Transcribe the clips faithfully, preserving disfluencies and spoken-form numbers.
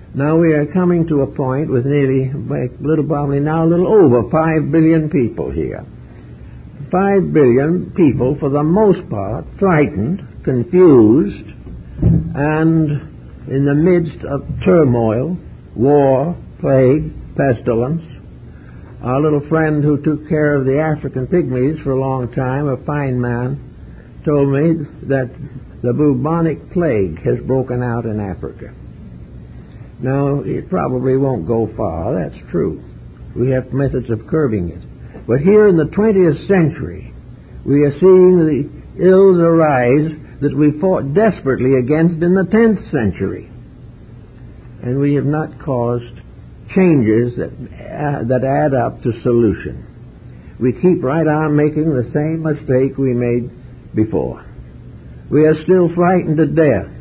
Now we are coming to a point with nearly, little probably now, a little over five billion people here. Five billion people, for the most part, frightened, confused, and in the midst of turmoil, war, plague, pestilence. Our little friend who took care of the African pygmies for a long time, a fine man, told me that the bubonic plague has broken out in Africa. Now, it probably won't go far, that's true. We have methods of curbing it. But here in the twentieth century, we are seeing the ills arise that we fought desperately against in the tenth century. And we have not caused changes that, uh, that add up to solution. We keep right on making the same mistake we made before. We are still frightened to death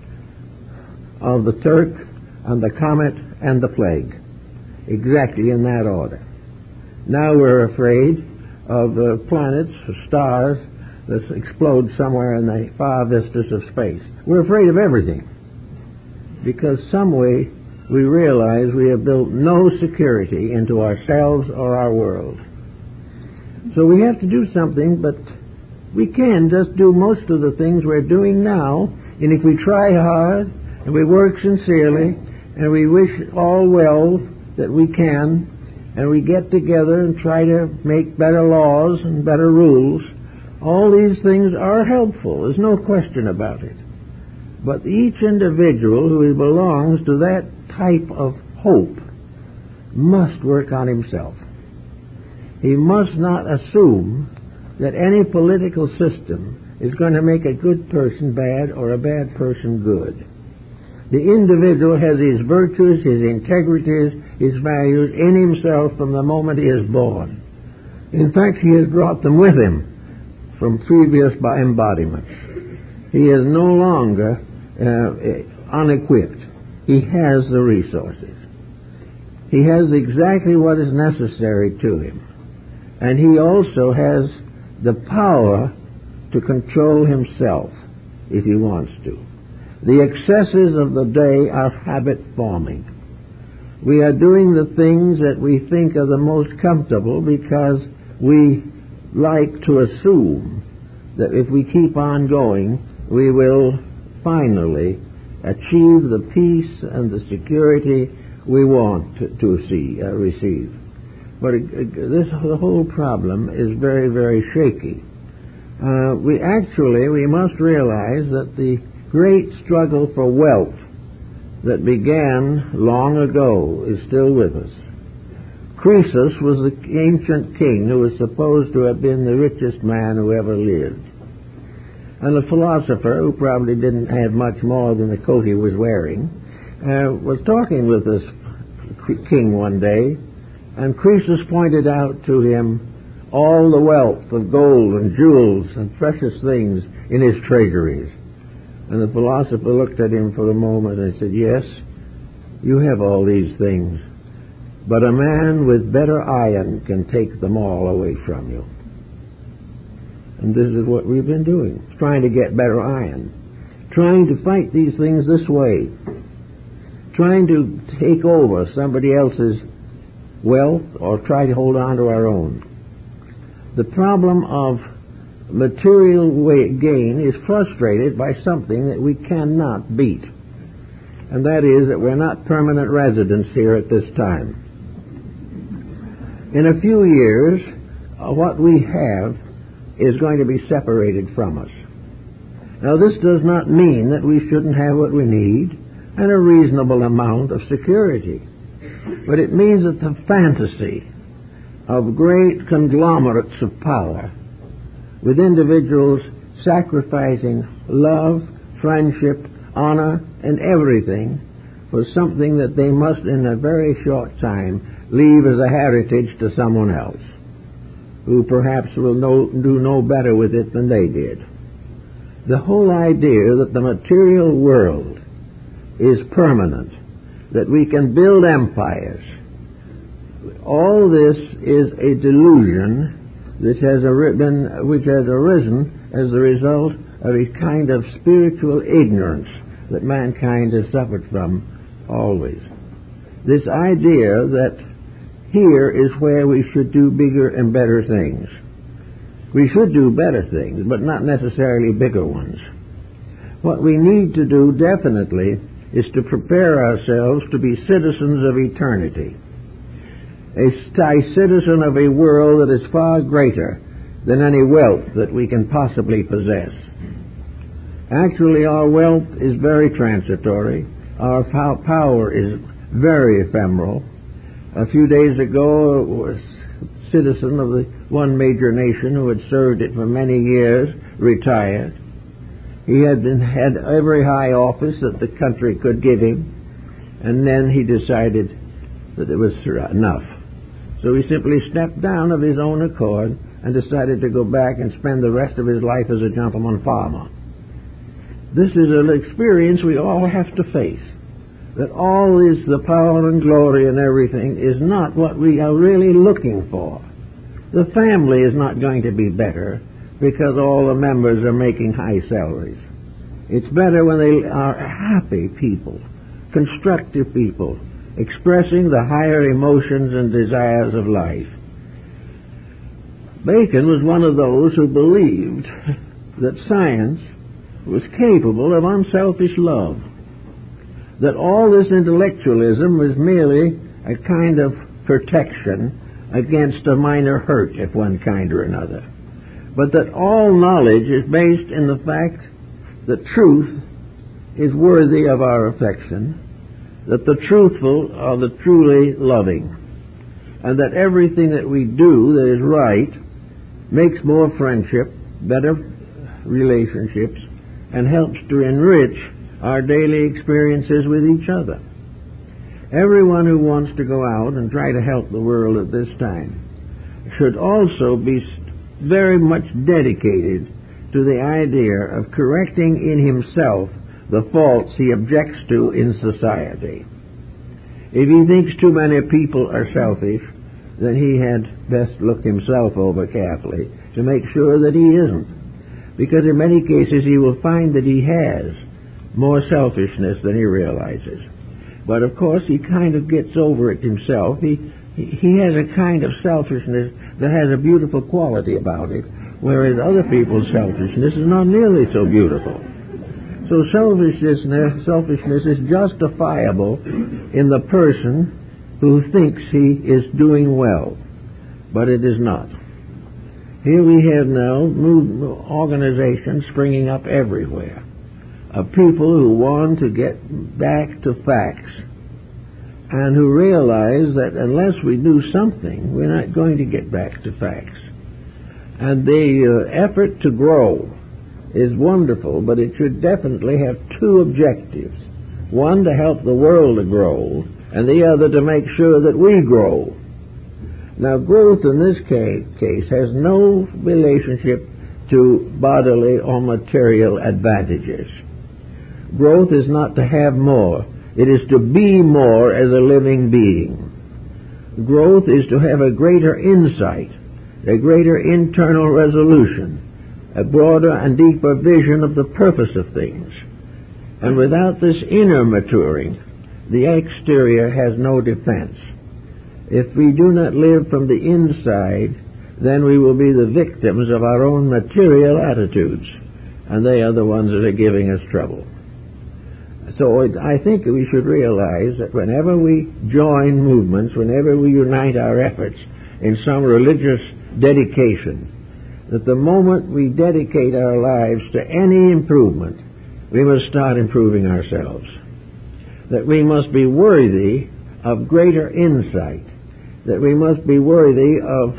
of the Turk and the comet and the plague, exactly in that order. Now we're afraid of uh, planets, stars that explode somewhere in the far vistas of space. We're afraid of everything because some way we realize we have built no security into ourselves or our world. So we have to do something, but we can just do most of the things we're doing now, and if we try hard and we work sincerely and we wish all well that we can, and we get together and try to make better laws and better rules, all these things are helpful. There's no question about it. But each individual who belongs to that type of hope must work on himself. He must not assume that any political system is going to make a good person bad or a bad person good. The individual has his virtues, his integrities, his values in himself from the moment he is born. In fact, he has brought them with him from previous embodiments. He is no longer uh, unequipped. He has the resources. He has exactly what is necessary to him. And he also has the power to control himself if he wants to. The excesses of the day are habit-forming. We are doing the things that we think are the most comfortable because we like to assume that if we keep on going, we will finally achieve the peace and the security we want to, to see, uh, receive. But uh, this the whole problem is very, very shaky. Uh, we actually, we must realize that the great struggle for wealth that began long ago is still with us. Croesus was the ancient king who was supposed to have been the richest man who ever lived. And a philosopher, who probably didn't have much more than the coat he was wearing, uh, was talking with this king one day, and Croesus pointed out to him all the wealth of gold and jewels and precious things in his treasuries. And the philosopher looked at him for a moment and said, "Yes, you have all these things, but a man with better iron can take them all away from you." And this is what we've been doing, trying to get better iron, trying to fight these things this way, trying to take over somebody else's wealth or try to hold on to our own. The problem of material gain is frustrated by something that we cannot beat, and that is that we're not permanent residents here at this time. In a few years, uh, what we have is going to be separated from us. Now, this does not mean that we shouldn't have what we need and a reasonable amount of security, but it means that the fantasy of great conglomerates of power, with individuals sacrificing love, friendship, honor, and everything for something that they must in a very short time leave as a heritage to someone else, who perhaps will know, do no better with it than they did. The whole idea that the material world is permanent, that we can build empires, all this is a delusion which has, been, which has arisen as a result of a kind of spiritual ignorance that mankind has suffered from always. This idea that here is where we should do bigger and better things. We should do better things, but not necessarily bigger ones. What we need to do definitely is to prepare ourselves to be citizens of eternity, a citizen of a world that is far greater than any wealth that we can possibly possess. Actually, our wealth is very transitory. Our power is very ephemeral. A few days ago, a citizen of the one major nation who had served it for many years retired. He had been, had every high office that the country could give him, and then he decided that it was enough. So he simply stepped down of his own accord and decided to go back and spend the rest of his life as a gentleman farmer. This is an experience we all have to face, that all this, the power and glory and everything, is not what we are really looking for. The family is not going to be better because all the members are making high salaries. It's better when they are happy people, constructive people, expressing the higher emotions and desires of life. Bacon was one of those who believed that science was capable of unselfish love, that all this intellectualism was merely a kind of protection against a minor hurt of one kind or another, but that all knowledge is based in the fact that truth is worthy of our affection, that the truthful are the truly loving, and that everything that we do that is right makes more friendship, better relationships, and helps to enrich our daily experiences with each other. Everyone who wants to go out and try to help the world at this time should also be very much dedicated to the idea of correcting in himself the faults he objects to in society. If he thinks too many people are selfish, then he had best look himself over carefully to make sure that he isn't, because in many cases he will find that he has more selfishness than he realizes. But of course he kind of gets over it himself. He, he has a kind of selfishness that has a beautiful quality about it, whereas other people's selfishness is not nearly so beautiful. So selfishness, selfishness is justifiable in the person who thinks he is doing well, but it is not. Here we have now new organizations springing up everywhere of people who want to get back to facts and who realize that unless we do something, we're not going to get back to facts. And the uh, effort to grow is wonderful, but it should definitely have two objectives. One, to help the world to grow, and the other, to make sure that we grow. Now, growth in this case has no relationship to bodily or material advantages. Growth is not to have more. It is to be more as a living being. Growth is to have a greater insight, a greater internal resolution, a broader and deeper vision of the purpose of things. And without this inner maturing, the exterior has no defense. If we do not live from the inside, then we will be the victims of our own material attitudes, and they are the ones that are giving us trouble. So I think we should realize that whenever we join movements, whenever we unite our efforts in some religious dedication, that the moment we dedicate our lives to any improvement, we must start improving ourselves. That we must be worthy of greater insight, that we must be worthy of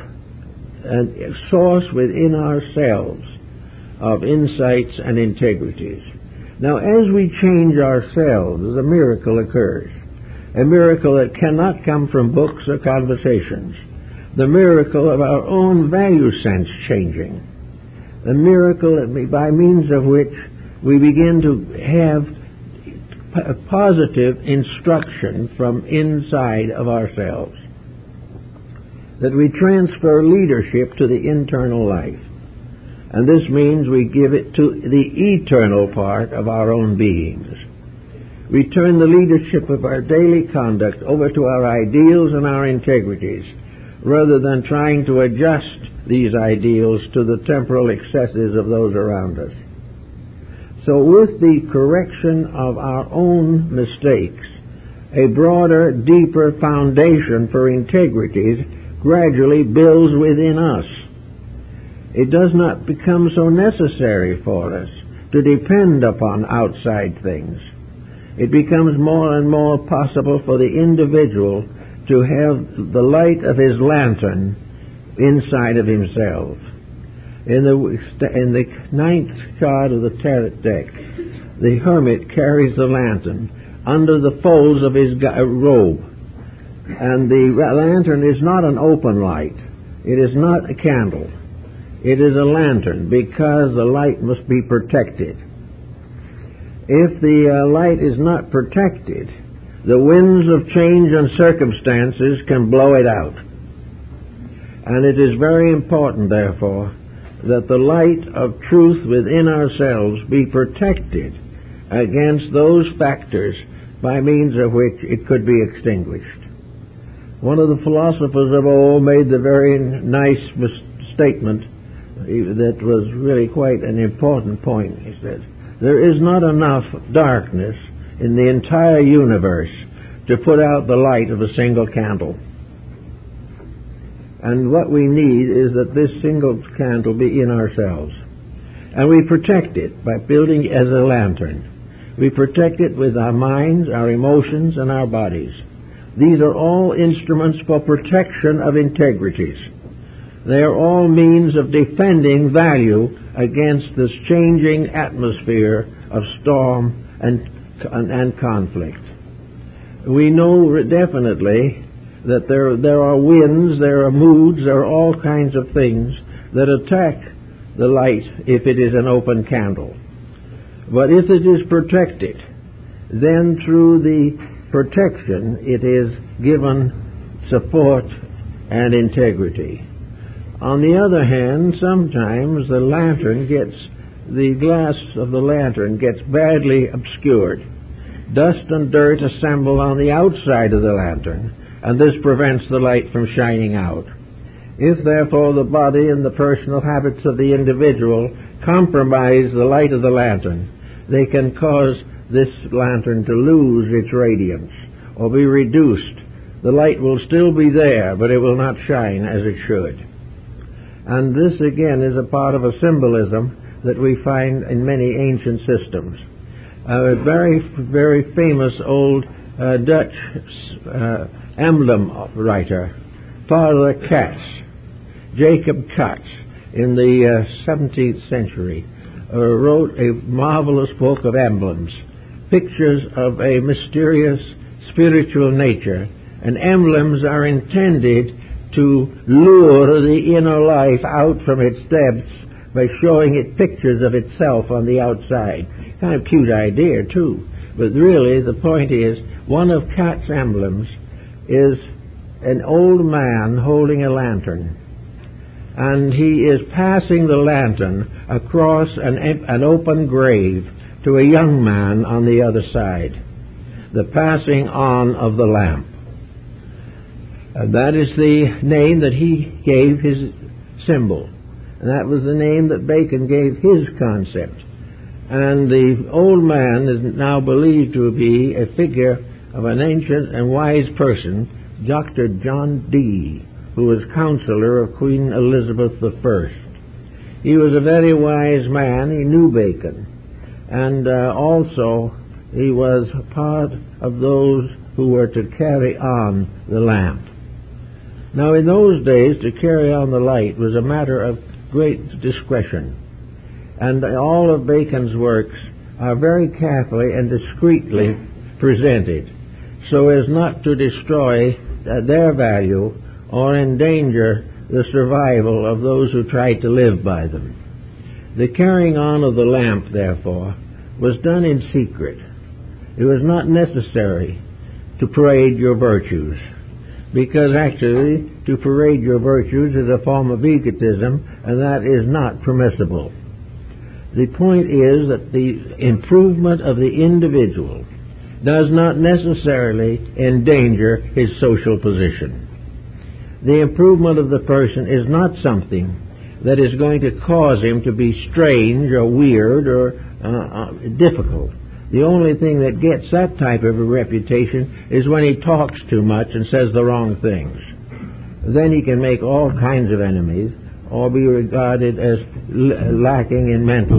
a source within ourselves of insights and integrities. Now, as we change ourselves, a miracle occurs, a miracle that cannot come from books or conversations, the miracle of our own value sense changing, a miracle that by means of which we begin to have p- positive instruction from inside of ourselves, that we transfer leadership to the internal life. And this means we give it to the eternal part of our own beings. We turn the leadership of our daily conduct over to our ideals and our integrities, rather than trying to adjust these ideals to the temporal excesses of those around us. So with the correction of our own mistakes, a broader, deeper foundation for integrities gradually builds within us. It does not become so necessary for us to depend upon outside things. It becomes more and more possible for the individual to have the light of his lantern inside of himself. In the, in the ninth card of the tarot deck, the hermit carries the lantern under the folds of his robe. And the lantern is not an open light. It is not a candle. It is a lantern, because the light must be protected. If the uh, light is not protected, the winds of change and circumstances can blow it out. And it is very important, therefore, that the light of truth within ourselves be protected against those factors by means of which it could be extinguished. One of the philosophers of old made the very nice mis- statement that was really quite an important point. He said, there is not enough darkness in the entire universe to put out the light of a single candle. And what we need is that this single candle be in ourselves. And we protect it by building it as a lantern. We protect it with our minds, our emotions, and our bodies. These are all instruments for protection of integrities. They are all means of defending value against this changing atmosphere of storm and, and, and conflict. We know definitely that there, there are winds, there are moods, there are all kinds of things that attack the light if it is an open candle. But if it is protected, then through the protection it is given support and integrity. On the other hand, sometimes the lantern gets, the glass of the lantern gets badly obscured. Dust and dirt assemble on the outside of the lantern, and this prevents the light from shining out. If, therefore, the body and the personal habits of the individual compromise the light of the lantern, they can cause this lantern to lose its radiance or be reduced. The light will still be there, but it will not shine as it should. And this, again, is a part of a symbolism that we find in many ancient systems. A very, very famous old uh, Dutch uh, emblem writer, Father Cats, Jacob Cats, in the uh, seventeenth century, uh, wrote a marvelous book of emblems, pictures of a mysterious spiritual nature, and emblems are intended to lure the inner life out from its depths by showing it pictures of itself on the outside. Kind of cute idea, too. But really, the point is, one of Cat's emblems is an old man holding a lantern. And he is passing the lantern across an, an open grave to a young man on the other side. The passing on of the lamp. And that is the name that he gave his symbol. And that was the name that Bacon gave his concept. And the old man is now believed to be a figure of an ancient and wise person, Doctor John Dee, who was counselor of Queen Elizabeth the First. He was a very wise man. He knew Bacon. And uh, also he was part of those who were to carry on the lamp. Now, in those days, to carry on the light was a matter of great discretion. And all of Bacon's works are very carefully and discreetly presented, so as not to destroy uh, their value or endanger the survival of those who tried to live by them. The carrying on of the lamp, therefore, was done in secret. It was not necessary to parade your virtues, because actually to parade your virtues is a form of egotism, and that is not permissible. The point is that the improvement of the individual does not necessarily endanger his social position. The improvement of the person is not something that is going to cause him to be strange or weird or uh, uh, difficult. The only thing that gets that type of a reputation is when he talks too much and says the wrong things. Then he can make all kinds of enemies or be regarded as l- lacking in mental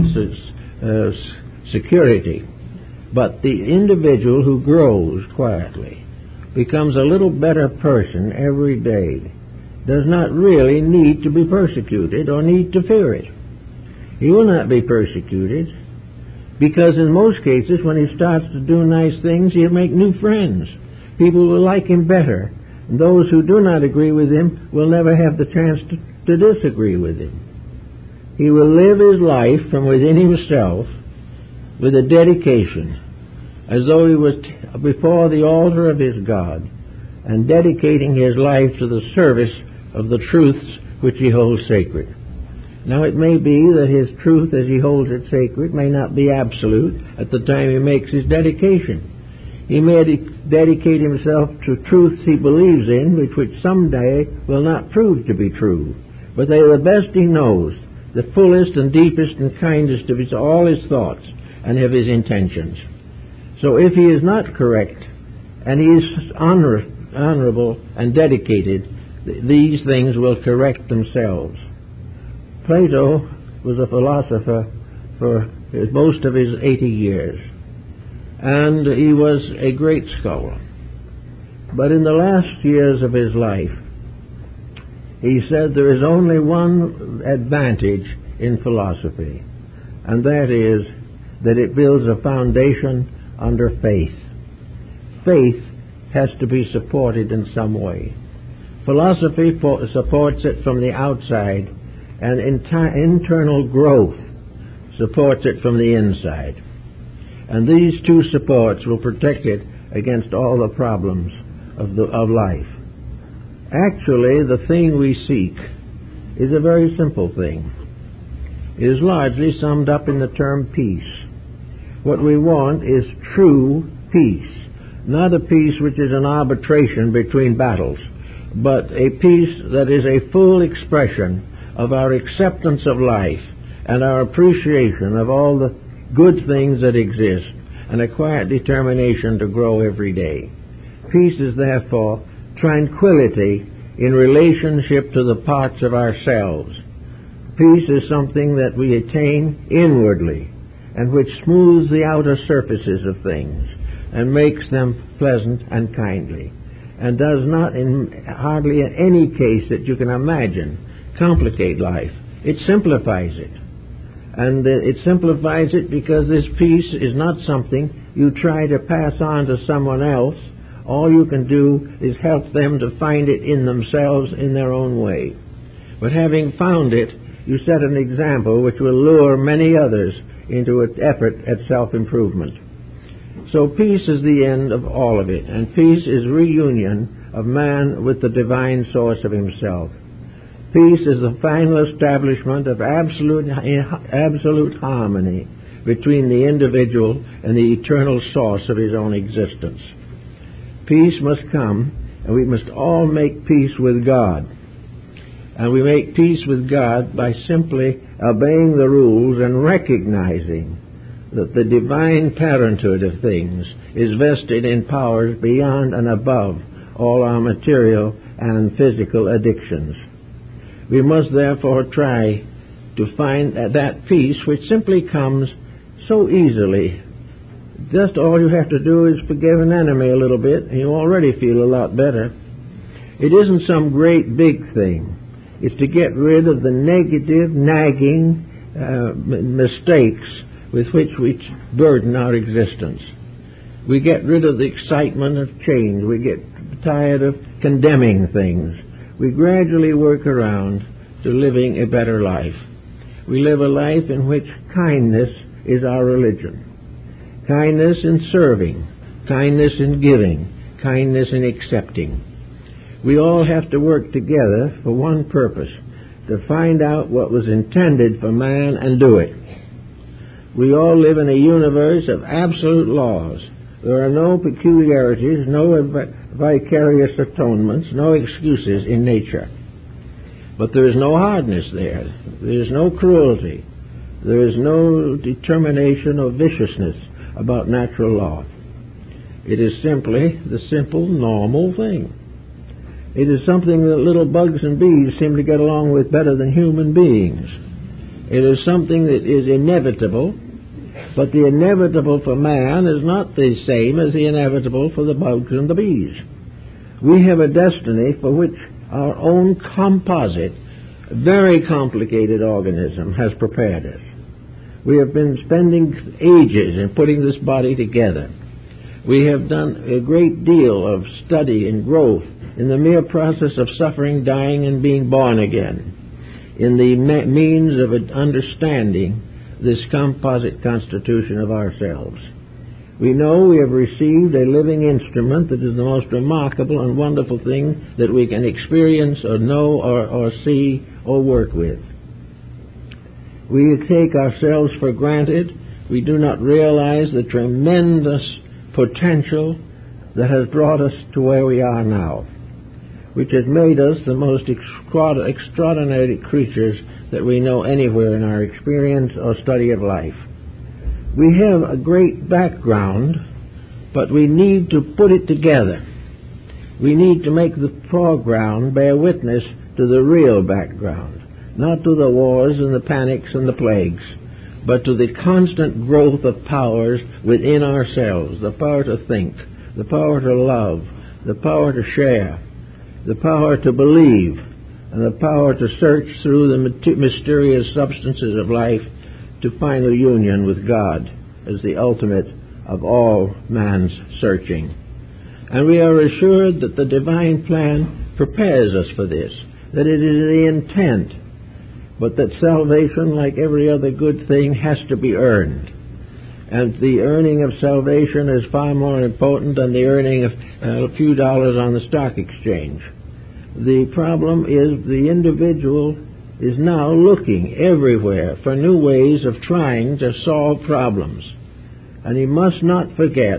uh, security. But the individual who grows quietly, becomes a little better person every day, does not really need to be persecuted or need to fear it. He will not be persecuted because in most cases when he starts to do nice things, he'll make new friends. People will like him better. And those who do not agree with him will never have the chance to, to disagree with him. He will live his life from within himself with a dedication, as though he was t- before the altar of his God and dedicating his life to the service of the truths which he holds sacred. Now it may be that his truth as he holds it sacred may not be absolute at the time he makes his dedication. He may de- dedicate himself to truths he believes in, which, which someday will not prove to be true. But they are the best he knows, the fullest and deepest and kindest of his, all his thoughts and of his intentions. So if he is not correct, and he is honor, honorable and dedicated, th- these things will correct themselves. Plato was a philosopher for most of his eighty years, and he was a great scholar. But in the last years of his life, he said there is only one advantage in philosophy, and that is that it builds a foundation under faith. Faith has to be supported in some way. Philosophy po- supports it from the outside, and inter- internal growth supports it from the inside. And these two supports will protect it against all the problems of, the, of life. Actually, the thing we seek is a very simple thing. It is largely summed up in the term peace. What we want is true peace, not a peace which is an arbitration between battles, but a peace that is a full expression of our acceptance of life and our appreciation of all the good things that exist and a quiet determination to grow every day. Peace is therefore tranquility in relationship to the parts of ourselves. Peace is something that we attain inwardly and which smooths the outer surfaces of things and makes them pleasant and kindly, and does not in hardly in any case that you can imagine complicate life. It simplifies it. And it simplifies it because this peace is not something you try to pass on to someone else. All you can do is help them to find it in themselves in their own way. But having found it, you set an example which will lure many others into an effort at self-improvement. So peace is the end of all of it, and peace is reunion of man with the divine source of himself. Peace is the final establishment of absolute, absolute harmony between the individual and the eternal source of his own existence. Peace must come, and we must all make peace with God. And we make peace with God by simply obeying the rules and recognizing that the divine parenthood of things is vested in powers beyond and above all our material and physical addictions. We must therefore try to find that peace which simply comes so easily. Just all you have to do is forgive an enemy a little bit, and you already feel a lot better. It isn't some great big thing. It's to get rid of the negative, nagging uh, m- mistakes with which we burden our existence. We get rid of the excitement of change. We get tired of condemning things. We gradually work around to living a better life. We live a life in which kindness is our religion. Kindness in serving, kindness in giving, kindness in accepting. We all have to work together for one purpose, to find out what was intended for man and do it. We all live in a universe of absolute laws, There are no peculiarities, no vicarious atonements, no excuses in nature. But there is no hardness there. There is no cruelty. There is no determination or viciousness about natural law. It is simply the simple, normal thing. It is something that little bugs and bees seem to get along with better than human beings. It is something that is inevitable, but the inevitable for man is not the same as the inevitable for the bugs and the bees. We have a destiny for which our own composite, very complicated organism has prepared us. We have been spending ages in putting this body together. We have done a great deal of study and growth in the mere process of suffering, dying, and being born again, in the me- means of understanding this composite constitution of ourselves. We know we have received a living instrument that is the most remarkable and wonderful thing that we can experience or know or, or see or work with. We take ourselves for granted. We do not realize the tremendous potential that has brought us to where we are now, which has made us the most extraordinary creatures that we know anywhere in our experience or study of life. We have a great background, but we need to put it together. We need to make the foreground bear witness to the real background, not to the wars and the panics and the plagues, but to the constant growth of powers within ourselves, the power to think, the power to love, the power to share, the power to believe, and the power to search through the mysterious substances of life to final union with God as the ultimate of all man's searching. And we are assured that the divine plan prepares us for this, that it is the intent, but that salvation, like every other good thing, has to be earned. And the earning of salvation is far more important than the earning of uh, a few dollars on the stock exchange. The problem is the individual is now looking everywhere for new ways of trying to solve problems. And he must not forget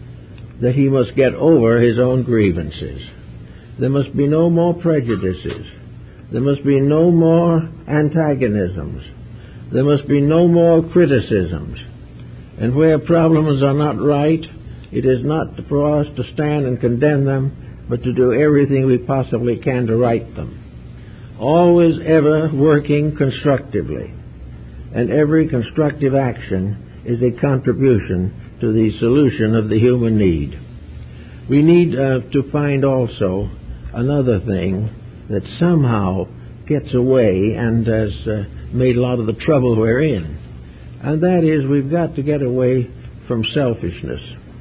that he must get over his own grievances. There must be no more prejudices. There must be no more antagonisms. There must be no more criticisms. And where problems are not right, it is not for us to stand and condemn them, but to do everything we possibly can to right them. Always ever working constructively. And every constructive action is a contribution to the solution of the human need. We need uh, to find also another thing that somehow gets away and has uh, made a lot of the trouble we're in. And that is, we've got to get away from selfishness.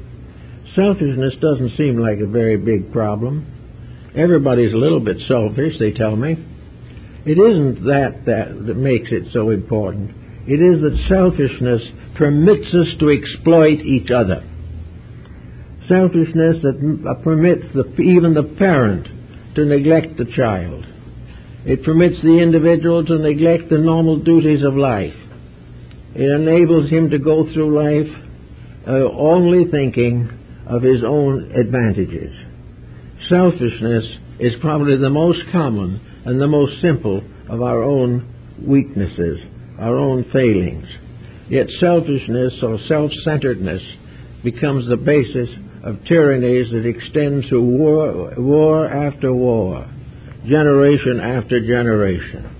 Selfishness doesn't seem like a very big problem. Everybody's a little bit selfish, they tell me. It isn't that that, that makes it so important. It is that selfishness permits us to exploit each other. Selfishness that permits the, even the parent to neglect the child. It permits the individual to neglect the normal duties of life. It enables him to go through life uh, only thinking of his own advantages. Selfishness is probably the most common and the most simple of our own weaknesses, our own failings. Yet selfishness or self-centeredness becomes the basis of tyrannies that extend through war, war after war, generation after generation.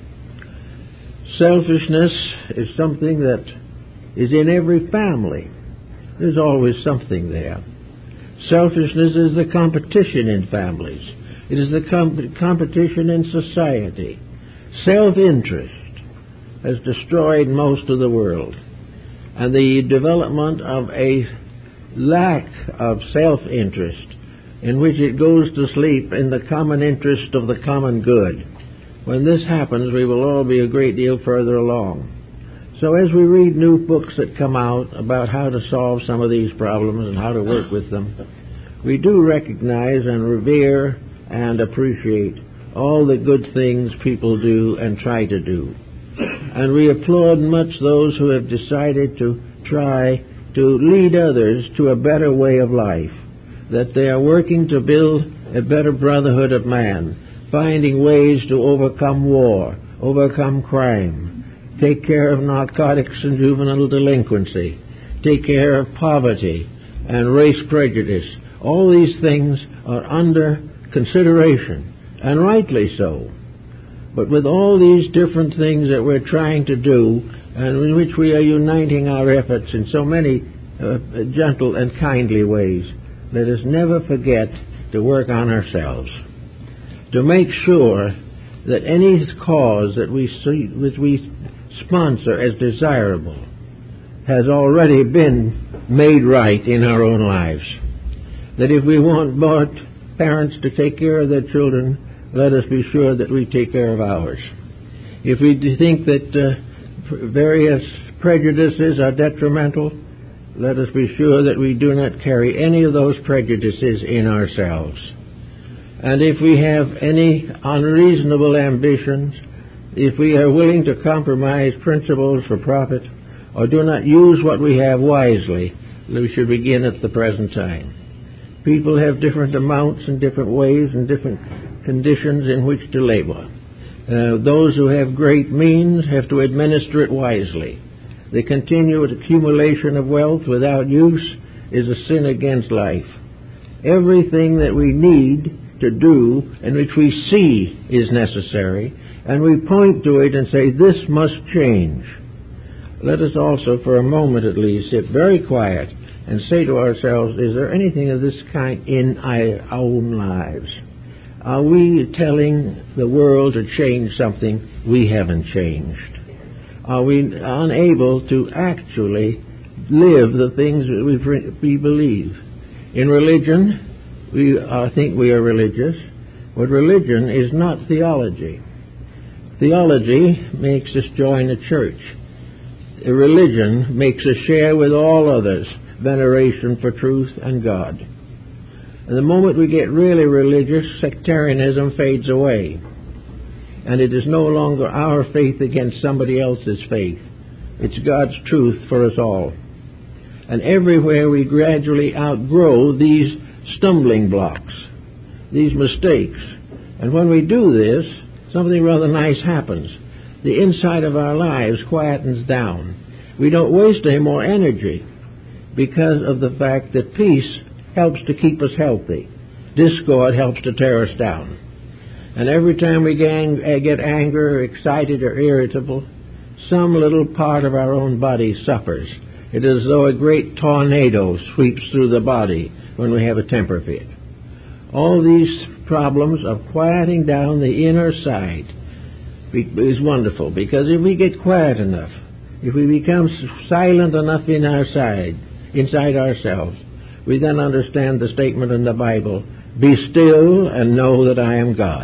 Selfishness is something that is in every family. There's always something there. Selfishness is the competition in families. It is the com- competition in society. Self-interest has destroyed most of the world. And the development of a lack of self-interest in which it goes to sleep in the common interest of the common good. When this happens, we will all be a great deal further along. So as we read new books that come out about how to solve some of these problems and how to work with them, we do recognize and revere and appreciate all the good things people do and try to do. And we applaud much those who have decided to try to lead others to a better way of life, that they are working to build a better brotherhood of man, finding ways to overcome war, overcome crime, take care of narcotics and juvenile delinquency, take care of poverty and race prejudice. All these things are under consideration, and rightly so. But with all these different things that we're trying to do, and in which we are uniting our efforts in so many uh, gentle and kindly ways, let us never forget to work on ourselves, to make sure that any cause that we see, which we sponsor as desirable has already been made right in our own lives. That if we want more parents to take care of their children, let us be sure that we take care of ours. If we think that uh, various prejudices are detrimental, let us be sure that we do not carry any of those prejudices in ourselves. And if we have any unreasonable ambitions, if we are willing to compromise principles for profit, or do not use what we have wisely, we should begin at the present time. People have different amounts and different ways and different conditions in which to labor. Uh, those who have great means have to administer it wisely. The continued accumulation of wealth without use is a sin against life. Everything that we need to do and which we see is necessary, and we point to it and say, this must change. Let us also, for a moment at least, sit very quiet and say to ourselves, is there anything of this kind in our own lives? Are we telling the world to change something we haven't changed? Are we unable to actually live the things that we, we believe? In religion, we uh, think we are religious, but religion is not theology. Theology makes us join a church. A religion makes us share with all others veneration for truth and God. And the moment we get really religious, sectarianism fades away. And it is no longer our faith against somebody else's faith. It's God's truth for us all. And everywhere we gradually outgrow these stumbling blocks, these mistakes. And when we do this, something rather nice happens. The inside of our lives quietens down. We don't waste any more energy because of the fact that peace helps to keep us healthy. Discord helps to tear us down. And every time we get anger, excited, or irritable, some little part of our own body suffers. It is as though a great tornado sweeps through the body when we have a temper fit. All these problems of quieting down the inner side is wonderful, because if we get quiet enough, if we become silent enough in our side, inside ourselves, we then understand the statement in the Bible, be still and know that I am God.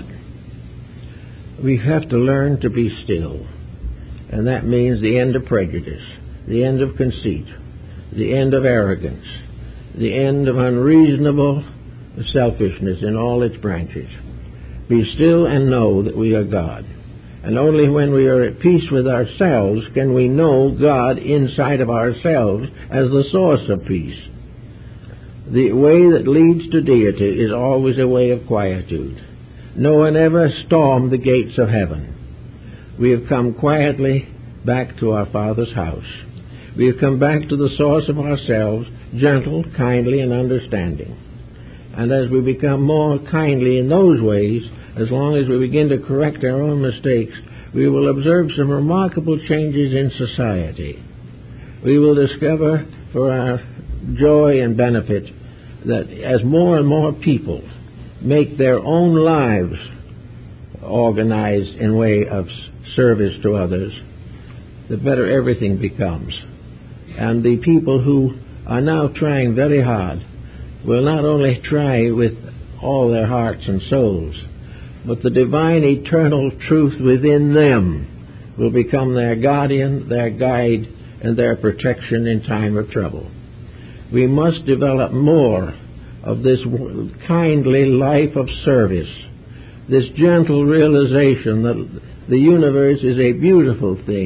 We have to learn to be still. And that means the end of prejudice, the end of conceit, the end of arrogance, the end of unreasonable selfishness in all its branches. Be still and know that we are God. And only when we are at peace with ourselves can we know God inside of ourselves as the source of peace. The way that leads to deity is always a way of quietude. No one ever stormed the gates of heaven. We have come quietly back to our Father's house. We have come back to the source of ourselves, gentle, kindly, and understanding. And as we become more kindly in those ways, as long as we begin to correct our own mistakes, we will observe some remarkable changes in society. We will discover for our joy and benefit that as more and more people make their own lives organized in way of service to others, the better everything becomes. And the people who are now trying very hard will not only try with all their hearts and souls, but the divine eternal truth within them will become their guardian, their guide, and their protection in time of trouble. We must develop more of this kindly life of service, this gentle realization that the universe is a beautiful thing,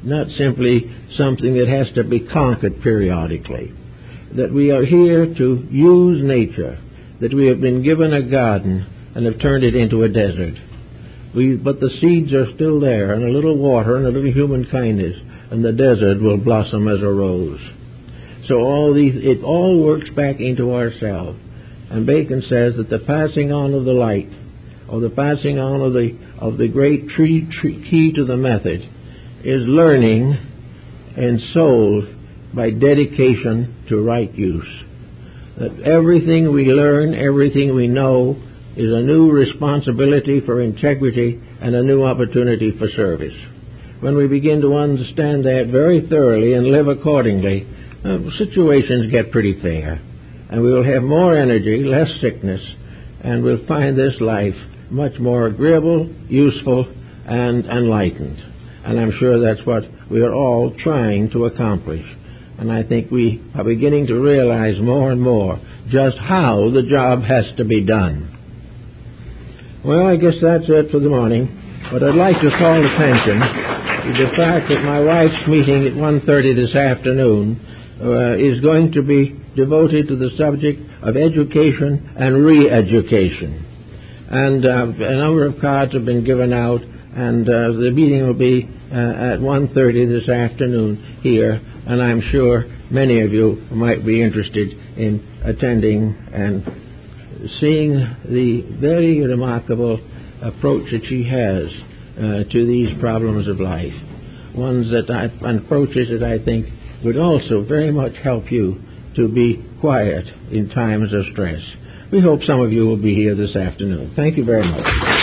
not simply something that has to be conquered periodically. That we are here to use nature, that we have been given a garden and have turned it into a desert. We, but the seeds are still there, and a little water and a little human kindness, and the desert will blossom as a rose. So all these, it all works back into ourselves. And Bacon says that the passing on of the light, or the passing on of the of the great tree, tree, key to the method, is learning and soul by dedication to right use. That everything we learn, everything we know, is a new responsibility for integrity and a new opportunity for service. When we begin to understand that very thoroughly and live accordingly, uh, situations get pretty fair. And we will have more energy, less sickness, and we'll find this life much more agreeable, useful, and enlightened. And I'm sure that's what we are all trying to accomplish. And I think we are beginning to realize more and more just how the job has to be done. Well, I guess that's it for the morning. But I'd like to call attention to the fact that my wife's meeting at one thirty this afternoon uh, is going to be devoted to the subject of education and re-education. And uh, a number of cards have been given out, and uh, the meeting will be uh, at one thirty this afternoon here, and I'm sure many of you might be interested in attending and seeing the very remarkable approach that she has uh, to these problems of life, ones that I, approaches that I think would also very much help you to be quiet in times of stress. We hope some of you will be here this afternoon. Thank you very much.